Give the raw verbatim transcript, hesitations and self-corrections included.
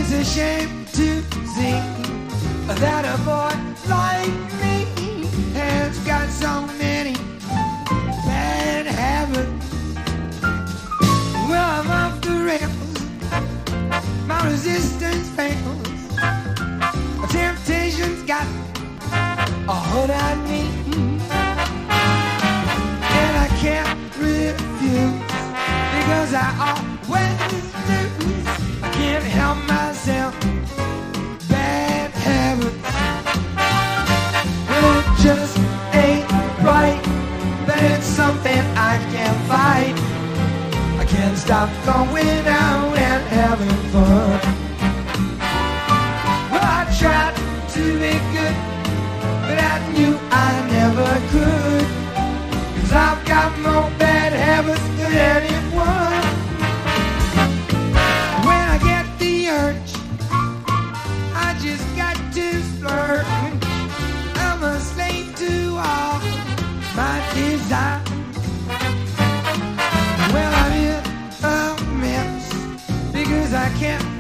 It's a shame to see that a boy like me has got so many bad habits. Well, I'm off the rails, my resistance fails. Temptation's got a hold on me, and I can't refuse because I always lose. I can't help myself. Bad habits. Well, it just ain't right, but it's something I can't fight. I can't stop going out and having fun. Well, I tried to be good, but I knew I never could, 'cause I've got more bad habits than anyone. When I get the urge, I just got to flirt. I'm a slave to all my desire. Well, I'm in a mess because I can't